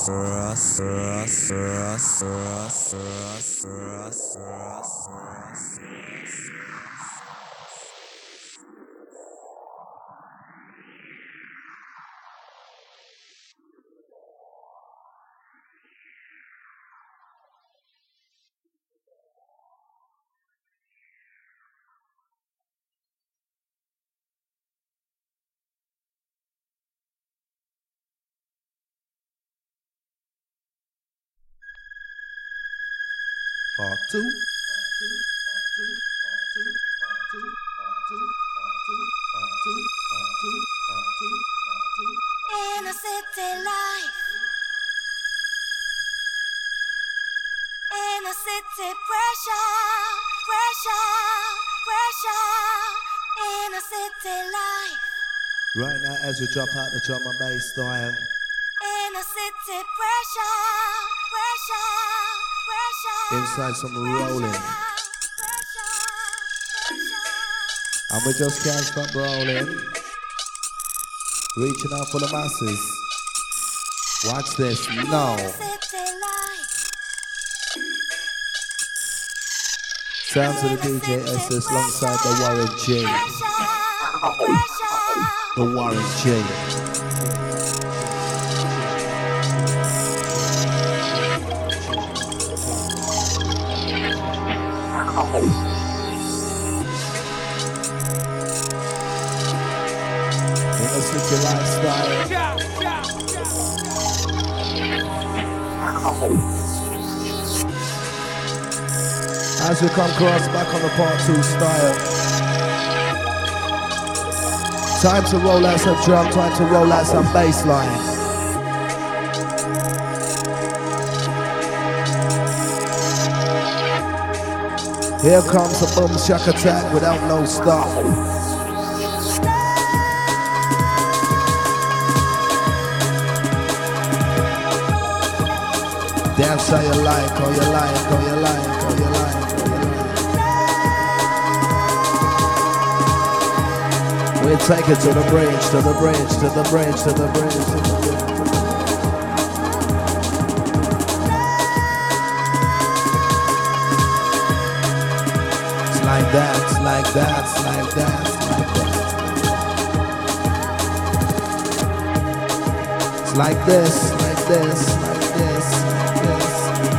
Part two. In a city life, in a city pressure, in a city life. Right now, as we drop out the drum and bass style, In a city pressure, inside some rolling, and we just can't stop rolling, reaching out for the masses. Watch this now. Sounds of the DJ SS alongside the Warren J. The Warren J. In a city lifestyle. As we come across back on the part two style. Time to roll out some drum, time to roll out some bass line. Here comes a boom shack attack without no stop. Dance how you like, how you like, how you like, how you like, how you like. We take it to the bridge, to the bridge, to the bridge, to the bridge, to the bridge. It's like that, it's like that, it's like that, it's like that. It's like this, like this, like this, like this,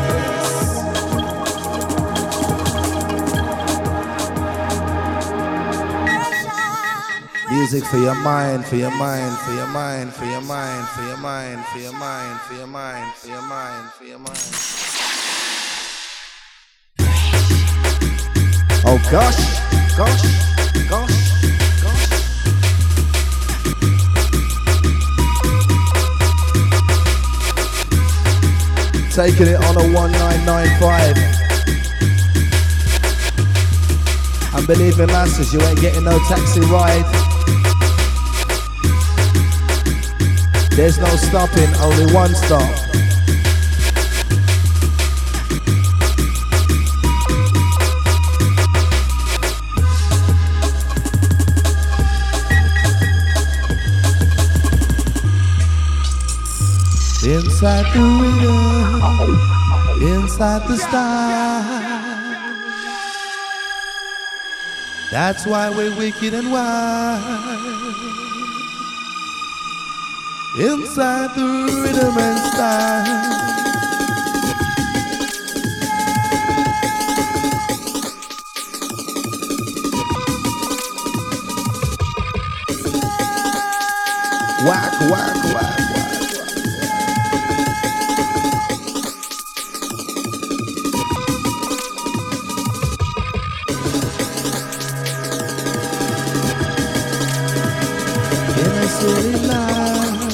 like this. Music for your mind, for your mind, for your mind, for your mind, for your mind, for your mind, for your mind, for your mind, for your mind. Oh gosh, gosh, gosh, gosh. Taking it on a 1995. And believe me, masters, you ain't getting no taxi ride. There's no stopping, only one stop. Inside the rhythm, inside the style. That's why we're wicked and wild. Inside the rhythm and style. Whack, whack, whack. City life.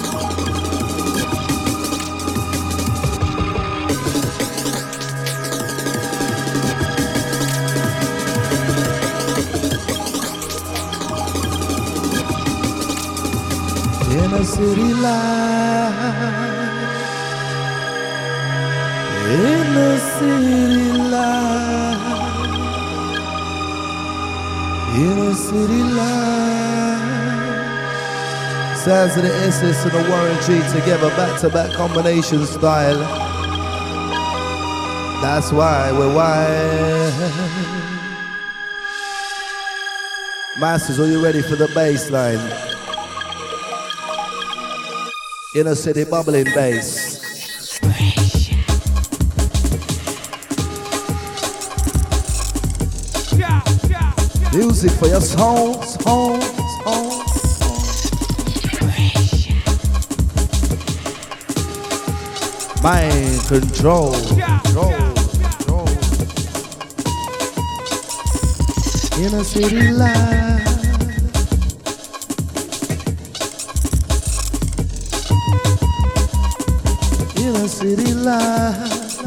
In a city life. In a city life. In a city life. Sounds of the SS and the Warren G together, back-to-back combination style. That's why we're wild. Masters, are you ready for the bass line? Inner city bubbling bass. Music for your souls, homes. Mind control. Inner city life. Inner city life.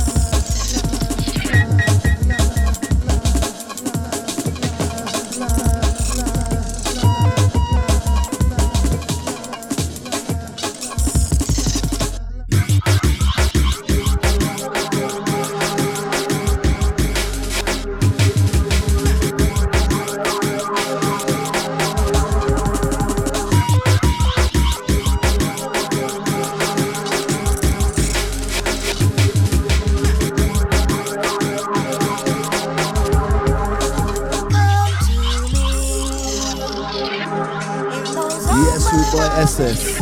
SS.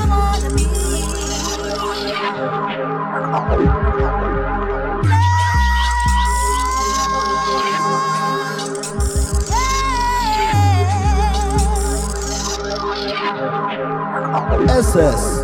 SS.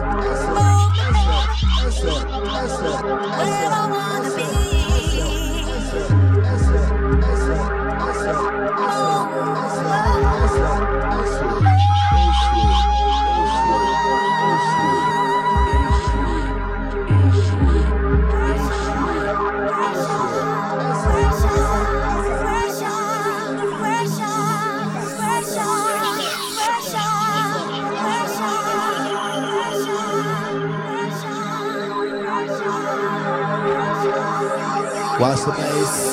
Watch the bass.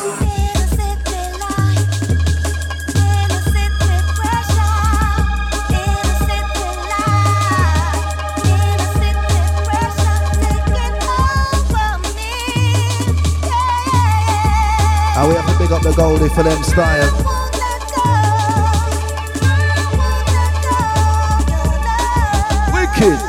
Now we have to big up the Goldie for them style. Wicked.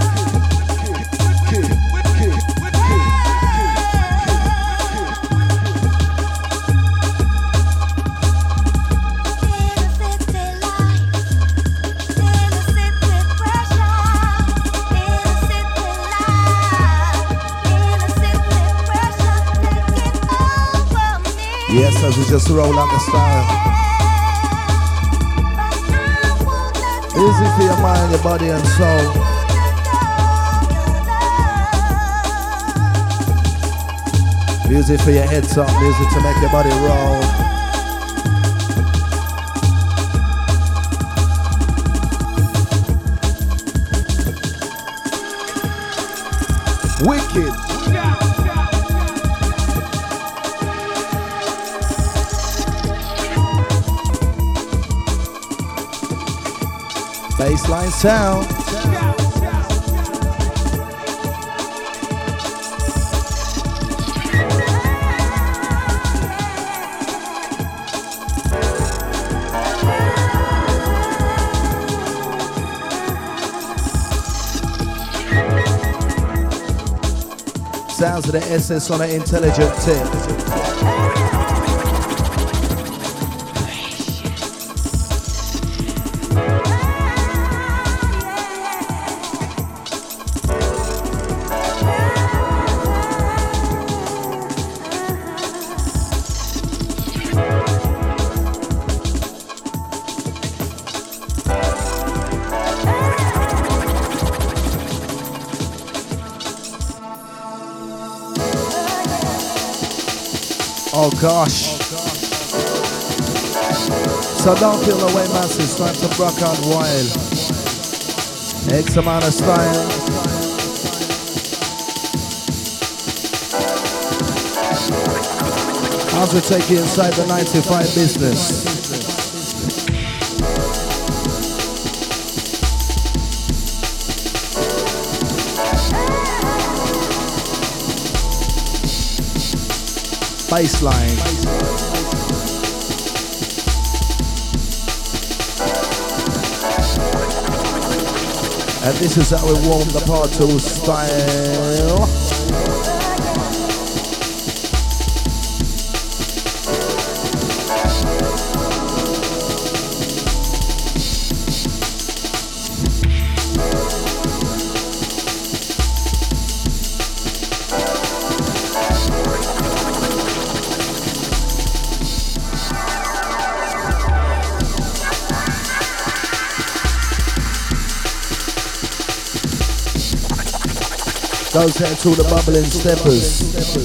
Yes, as we just roll out the style. Music for your mind, your body and soul. Music for your head top, music to make your body roll. Wicked. Bassline sound. Sounds of the SS on an intelligent tip. Oh gosh. So don't feel away, masses. Time to rock out wild. X amount of style. As we take you inside the 95 business. baseline. And this is how we warm the part 2 style. Goes out to the bubbling steppers.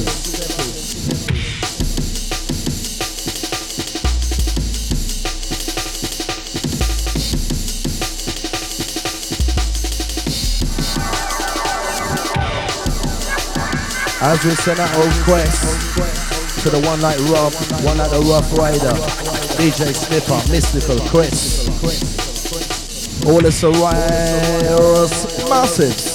As we send out a request to the one like Rob, one like the Rough Rider, DJ Snipper, Mystical, Chris, all the Sorayos massives.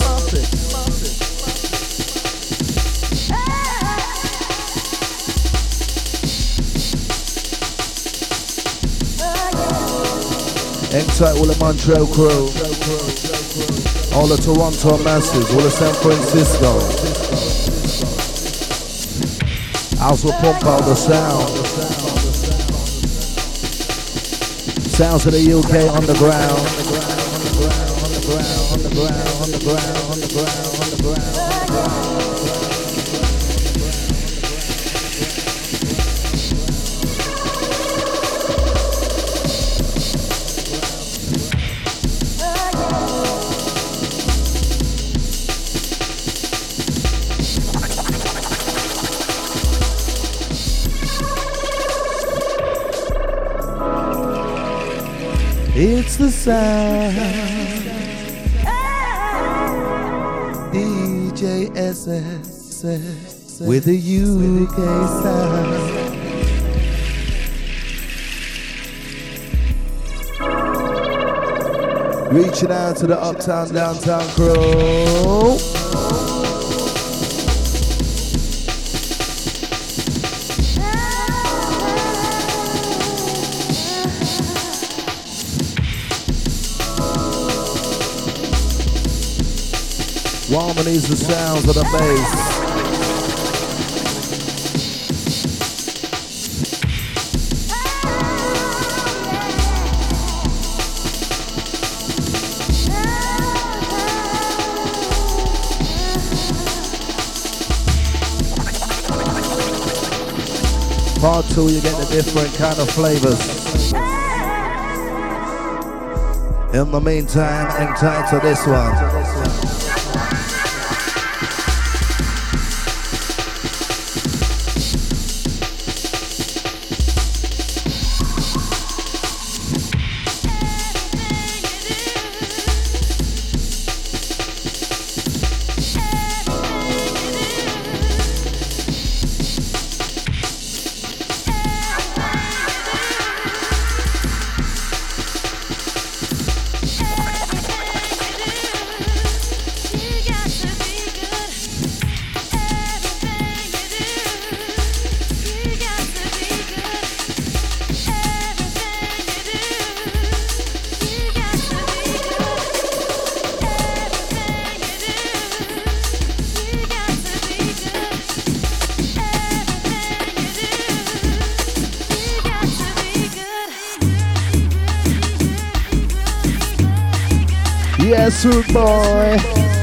Hang tight, all the Montreal crew, all the Toronto masses, all the San Francisco. House will pump out the sound. Sounds of the UK underground. It's the sound, DJ SS with the UK sound. Reaching out to the uptown, downtown crew. Harmonies, the sounds of the bass. Part 2, you get the different kind of flavors. In the meantime, hang tight to this one. Yes, rude boy.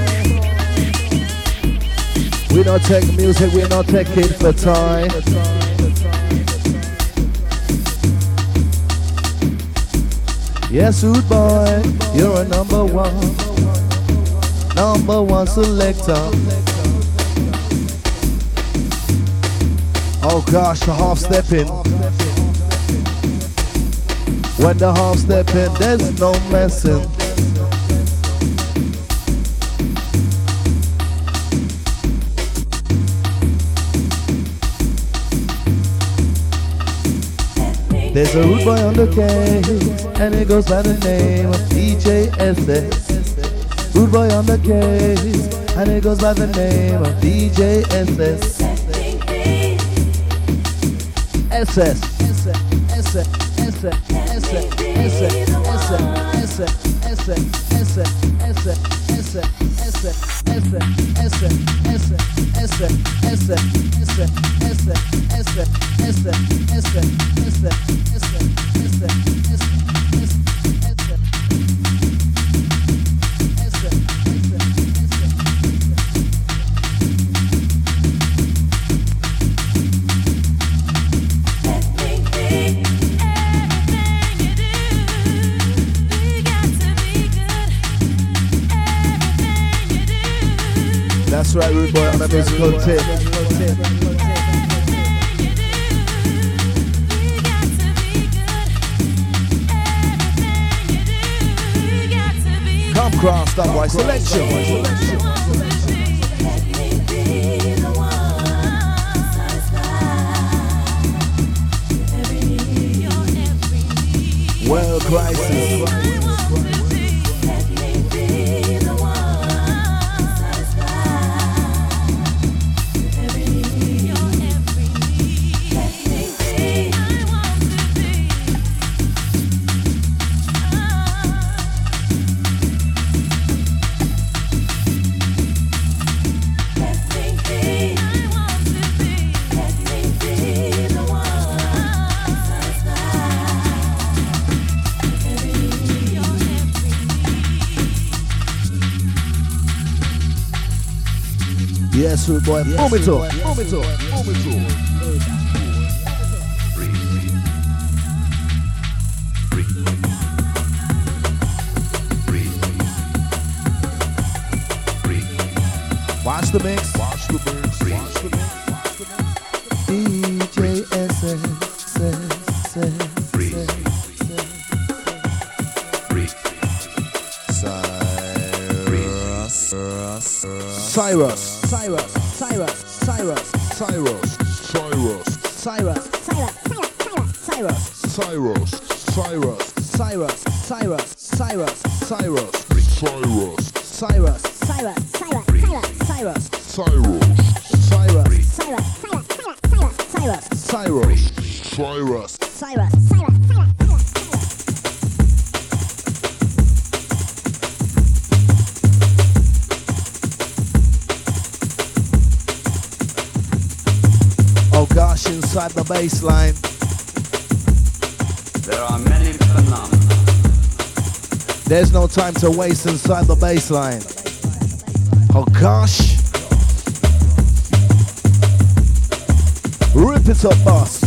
We don't take music, we don't take it for time. Yes, rude boy, you're a number one selector. Oh gosh, the half stepping. When the half stepping, there's no messing. There's a rude boy on the case, and it goes by the name of DJ SS. Rude boy on the case, and it goes by the name of DJ SS. That's right, Rude Boy on the musical tip. Come cross that white selection. World crisis. Yes, Rude Boy, boom it up, boom it up, boom it up. Watch the mix, watch the mix, watch the mix, watch the mix. DJ Cyrus. Oh gosh, inside the bass line. There are many phenomena. There's no time to waste inside the bass line. Oh gosh. Rip it up, boss.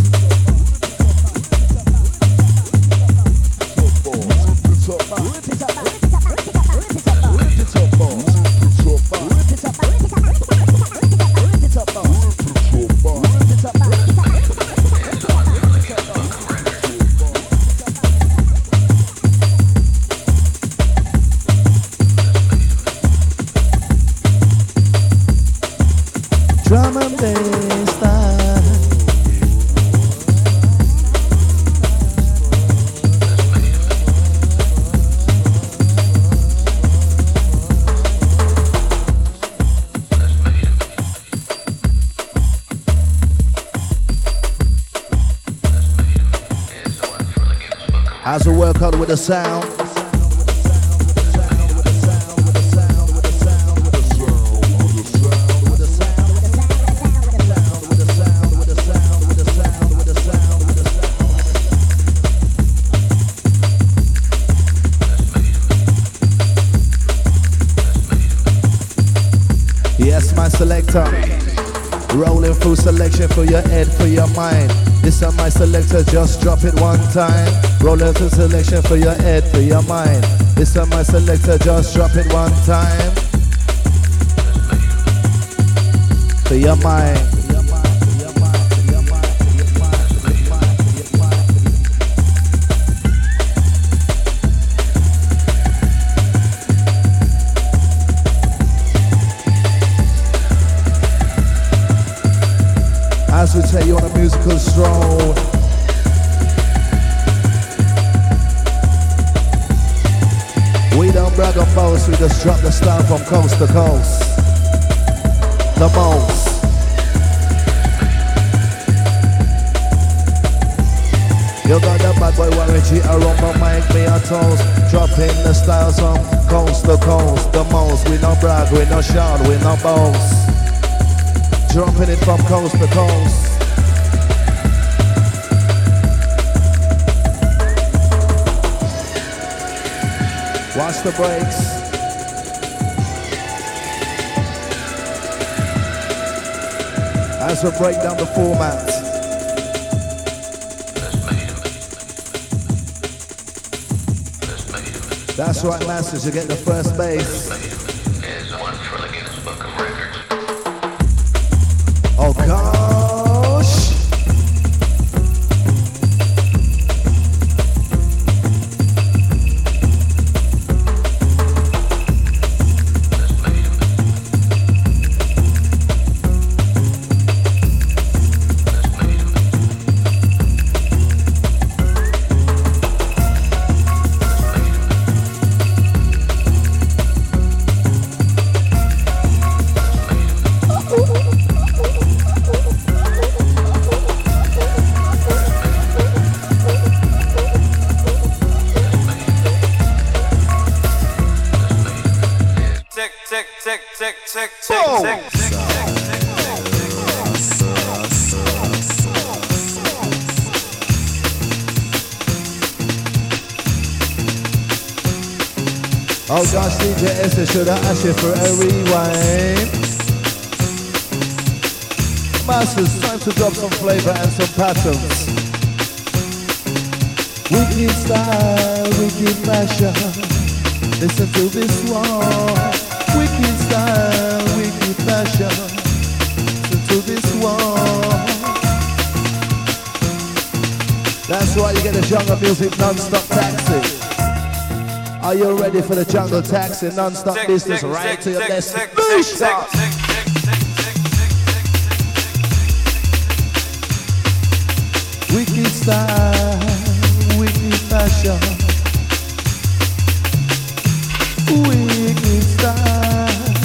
Drum and bass style. As we work out with the sound. Yes, my selector. Rolling through selection for your head, for your mind. This is my selector, just drop it one time. Rolling through selection for your head, for your mind. This is my selector, just drop it one time. For your mind. As we take you on a musical stroll. We don't brag and boast, we just drop the style from coast to coast. The most. You got the bad boy Warren G around my mic, me a toast. Dropping the styles from coast to coast. The most, we no brag, we no shout, we no boast. Dropping it from coast to coast. Watch the breaks. As we break down the format. That's right, masters, you get the first base. Oh gosh! Oh gosh, DJ Esther, should I ask you for a rewind? Masters, time to drop some flavor and some patterns. Wicked style, wicked fashion. Listen to this one. Wicked style, wicked fashion. Listen to this one. That's right, you get the jungle music non-stop taxi. Are you ready for the jungle taxi? Non-stop business right to your destination. Wicked style, wicked fashion. Wicked style.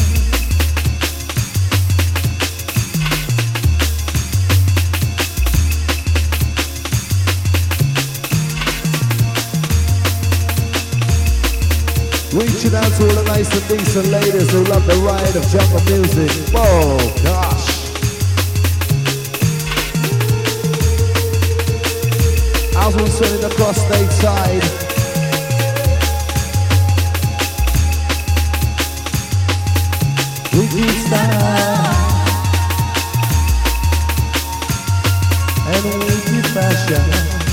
Reaching out to all the nice and decent ladies who love the ride of jungle music. Oh gosh. As we're sitting across stateside. Wicked style and wicked fashion.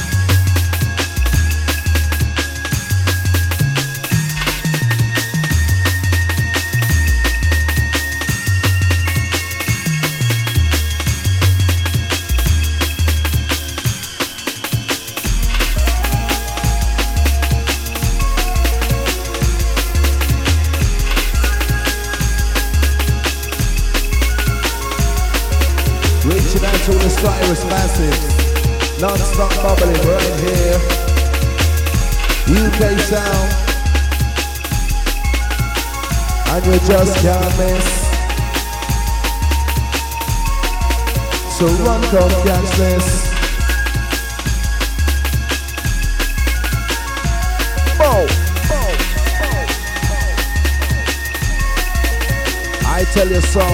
To the Cyrus Massive, non-stop bubbling right here. UK sound, and you just can't miss. So run, come catch this. Oh, I tell you so.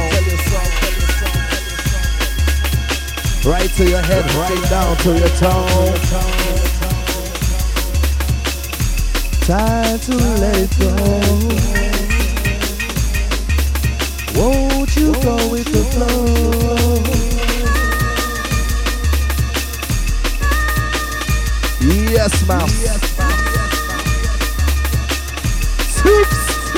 Right to your head, right down to your toe. Time to let it go. Won't you go with the flow? Yes, mouse. Soups.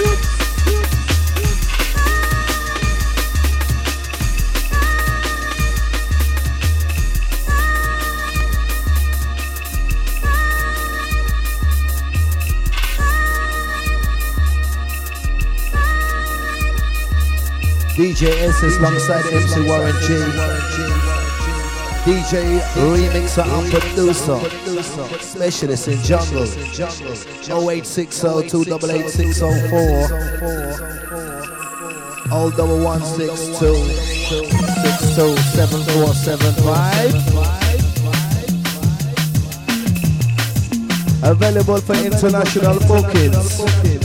DJ SS alongside MC Warren G. DJ remixer and producer, specialist in jungle. 0860 288 604. 0162 627475. Available for international bookings.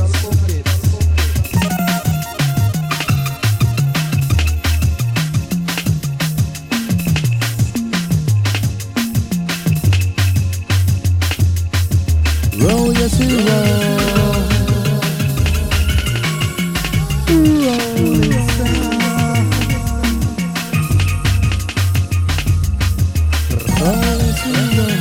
Roll, yes we roll. Rolling sound. Roll, yes we roll.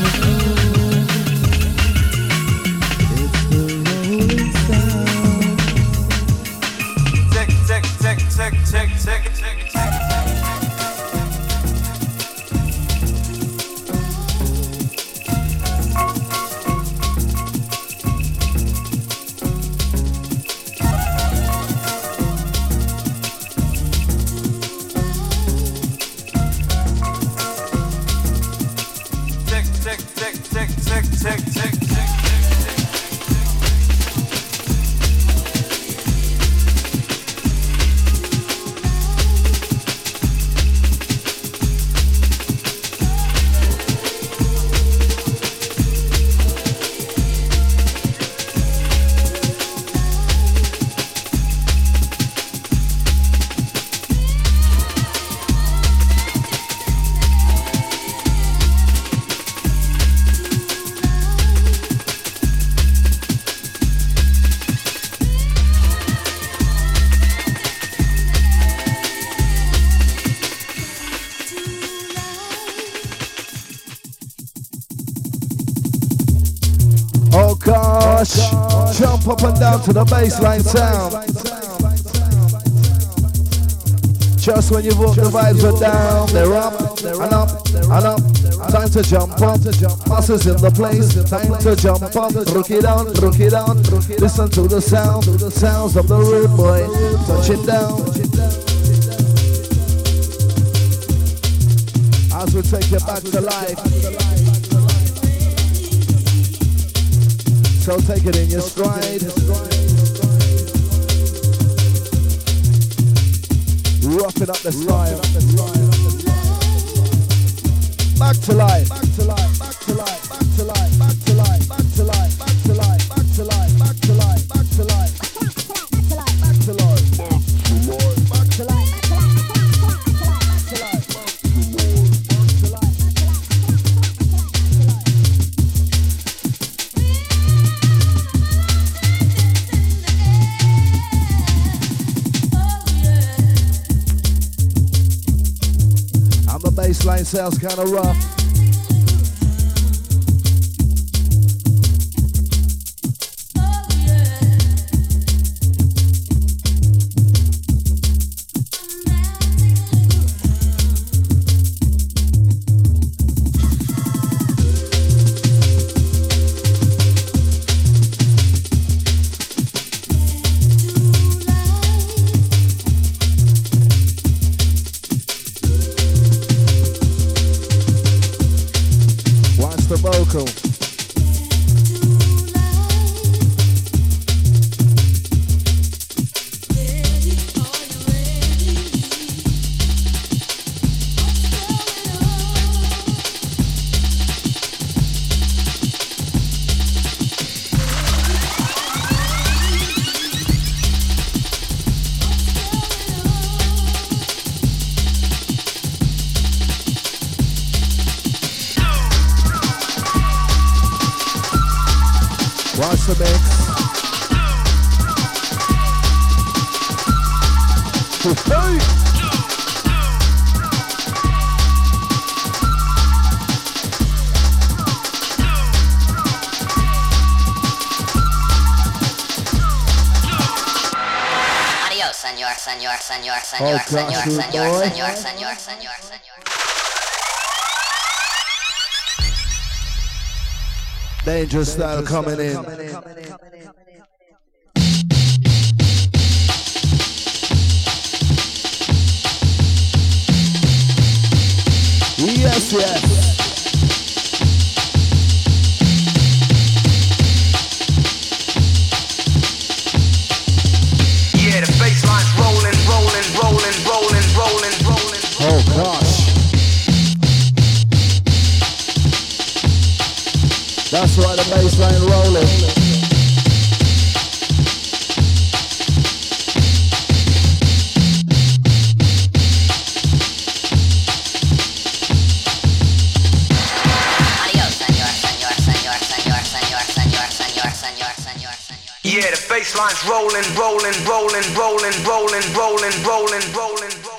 It's the rolling sound. Tick, tick, tick, tick, tick, tick, tick, tick. Jump up and down to the bassline sound. Just when you thought the vibes are down, they're up and up and up. Time to jump up, muscles in the place. Time to jump up, rook it out, rook it out. Listen to the sounds of the rude boy. Touch it down. As we take you back to life. So take it in your stride. Roughing up the style. Back to life. Back to life. Back to life. Back to life. Back to life. Back to life. Back to life. Back to life. Back to life. Back to life. Back to life. Back to life. Baseline sounds kind of rough. Watch the mix. Hey. Adios, senor, senor, senor, senor, senor, senor, senor, senor, senor, senor. Dangerous style coming in. Yes, yes. Yeah, the bassline's rolling, rolling, rolling, rolling, rolling, rolling. Oh gosh. That's That's right, the bassline rolling. Yeah, the bassline's rolling, rolling, rolling, rolling, rolling, rolling, rolling, rolling, rolling.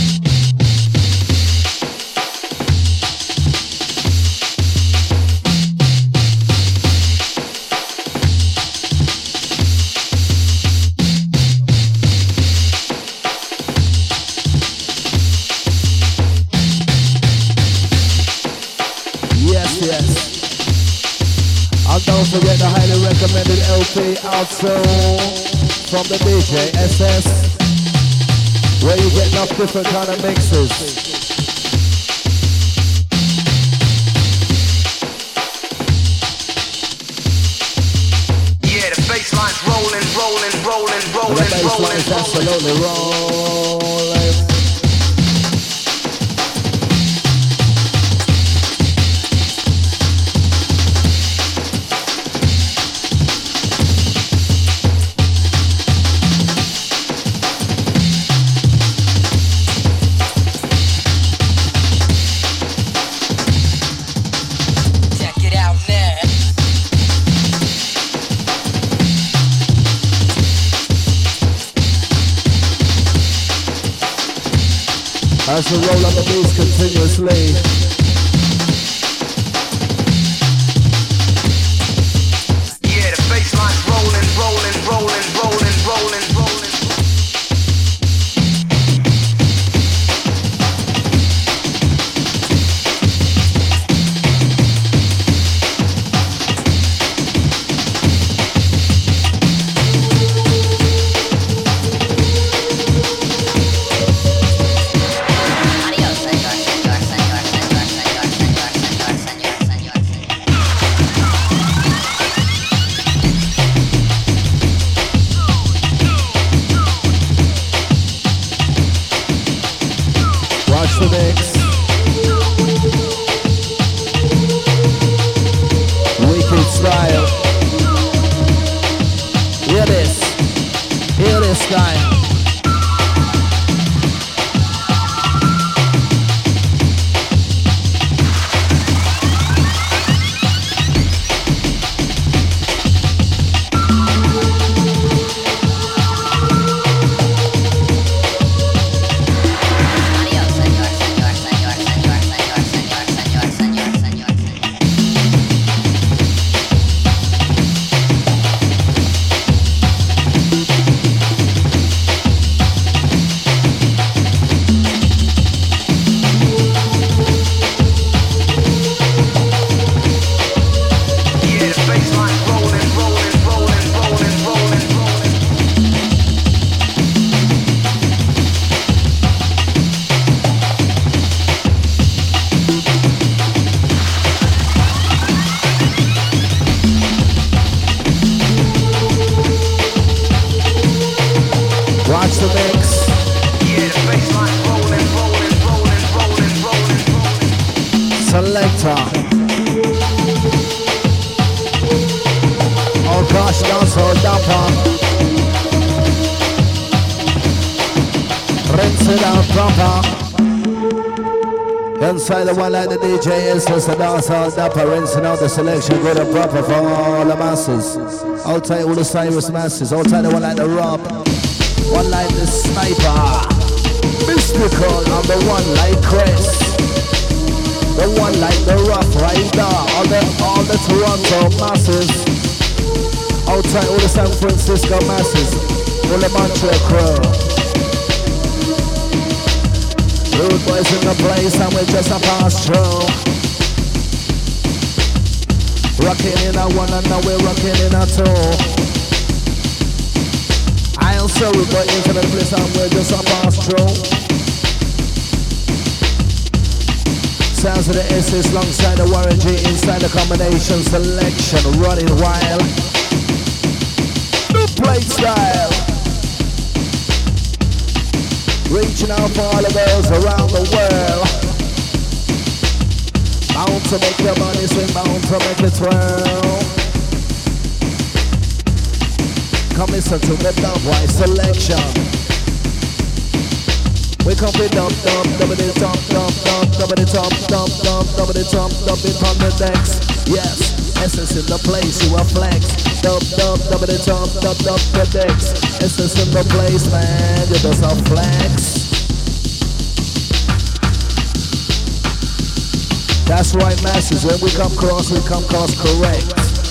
Yes, yes. And don't forget the highly recommended LP also from the DJ SS, where you get enough different kind of mixes. Yeah, the bassline's rolling, rolling, rolling, rolling, The bassline's absolutely rolling. As we roll up the beats continuously. Yeah, the bassline's rolling, rolling, rolling, rolling, rolling, rolling. Watch the mix. Wicked style. Hear this. Hear this style. Watch the mix. Yeah, the bassline's rolling, rolling, rolling, rolling, rolling, rolling. Selector. Oh gosh, dancehall dumper. Rinse it out proper. Inside the one like the DJ is just a dancehall dumper. Rinsing out the selection good and proper for all the masses. Outside all the Cyrus masses. Outside the one like the Rob. One like the Sniper. Mystical number one like Chris. The one like the Rough Rider. All the Toronto masses. Outside all the San Francisco masses. All the Montreal crew. Rude boys in the place and we just a pass through. Rocking in a one and now we're rocking in a two. I am sorry but into the place and we're just a pass through. Sounds of the SS alongside the Warren G inside the combination selection running wild. New plate style. Reaching out for all the girls around the world. Bound to make your body swing, bound to make it twirl. Come listen to the Dubwise selection. We come with dub, double the top, double the top, double the top, dub it on the decks. Yes, essence in the place, you are flex. Double the top, dub the decks. Essence in the place, man, you just a flex. That's right, masses. When we come cross correct.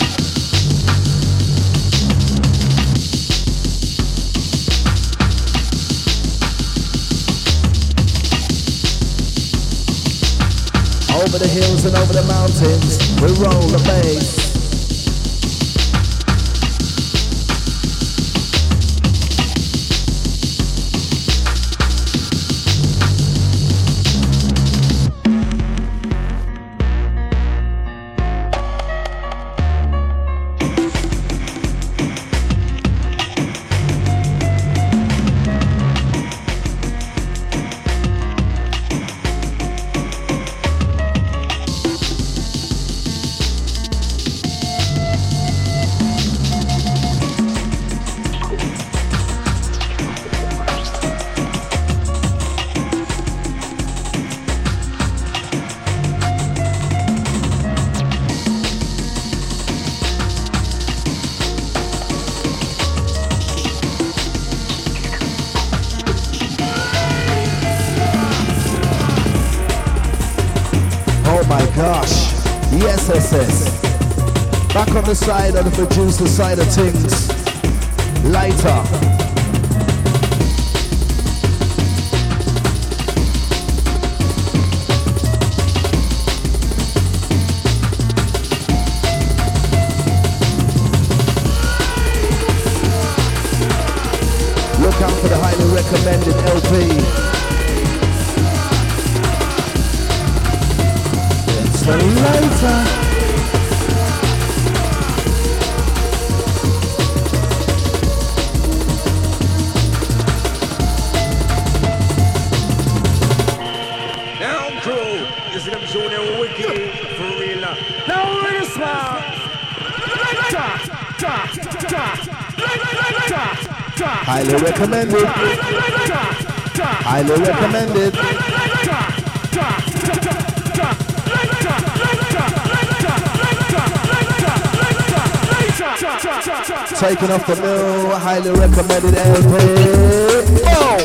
Over the hills and over the mountains, we roll the bass. Back on the side of the producer side of things. Lighter. Look out for the highly recommended LP. It's the lighter. Highly recommended. Highly recommended. Taking off the mill, highly recommended LP. Oh!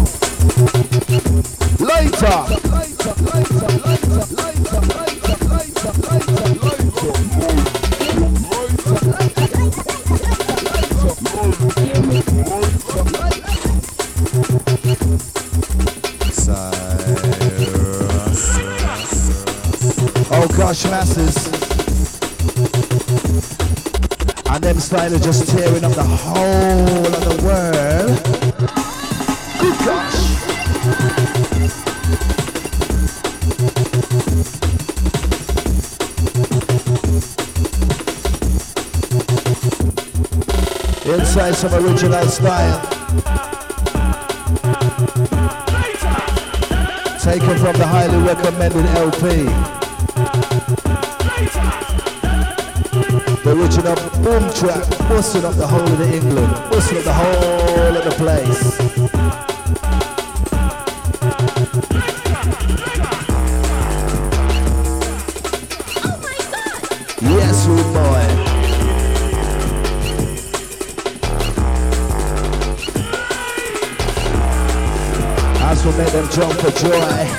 Later. Oh gosh, masses. And them style are just tearing up the whole of the world. Good gosh. Inside some original style. Taken from the highly recommended LP. The original boom track, busting up the whole of the England, busting up the whole of the place. Yes, rude boy. As we make them jump for joy.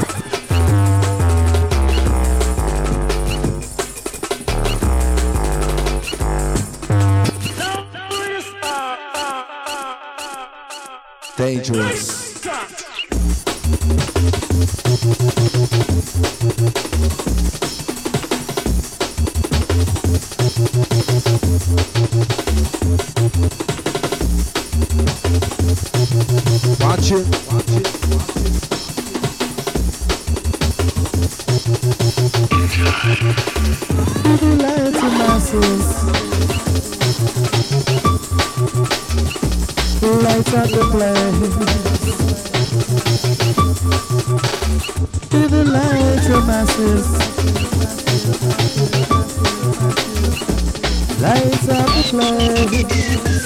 Dangerous. Watch it. Watch it. Light to masses. Light up the place. Give the light to masses. Lights up the place.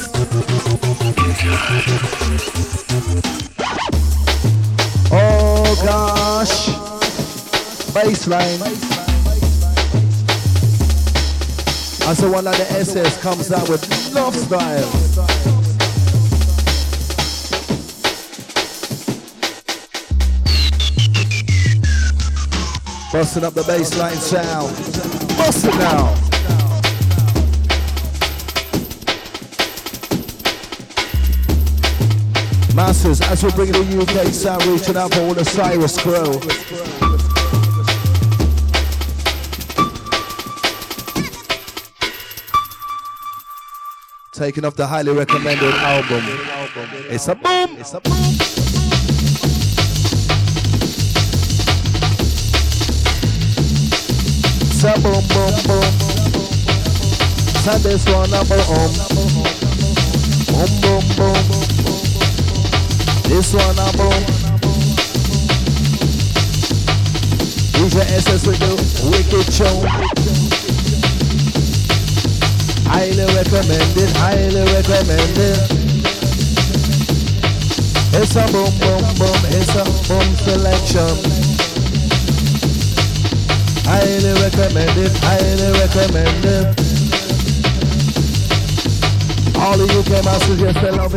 Oh gosh. Baseline. And so one of the SS comes out with love style. Busting up the bassline sound. Bust it now. Masters, as we're bringing the UK sound, reaching out for all the Cyrus crew. Taking off the highly recommended album. It's a boom! It's a boom! It's a boom, boom, boom. So this one a boom. Boom, boom, boom. This one a boom. DJ SS with the wicked show. Highly recommended, highly recommended. It's a boom, boom, boom, it's a boom selection. Highly recommended, highly recommended. All of you came out to just love it.